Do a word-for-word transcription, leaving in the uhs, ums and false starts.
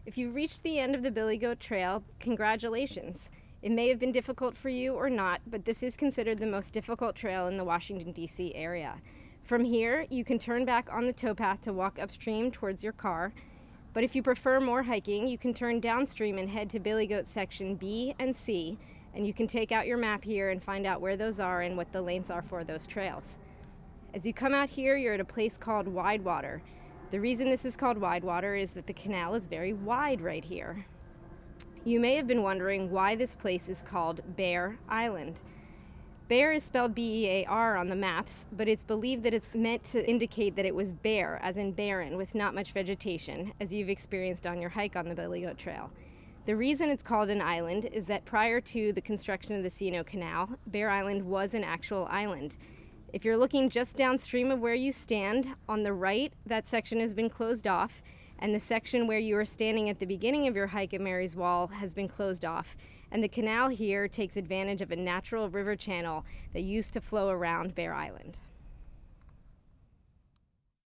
If you've reached the end of the Billy Goat Trail, congratulations. It may have been difficult for you or not, but this is considered the most difficult trail in the Washington, D C area. From here, you can turn back on the towpath to walk upstream towards your car, but if you prefer more hiking, you can turn downstream and head to Billy Goat Section B and C, and you can take out your map here and find out where those are and what the lanes are for those trails. As you come out here, you're at a place called Widewater. The reason this is called Widewater is that the canal is very wide right here. You may have been wondering why this place is called Bear Island. Bear is spelled B E A R on the maps, but it's believed that it's meant to indicate that it was bare, as in barren, with not much vegetation, as you've experienced on your hike on the Billy Goat Trail. The reason it's called an island is that prior to the construction of the C and O Canal, Bear Island was an actual island. If you're looking just downstream of where you stand, on the right, that section has been closed off, and the section where you were standing at the beginning of your hike at Mary's Wall has been closed off. And the canal here takes advantage of a natural river channel that used to flow around Bear Island.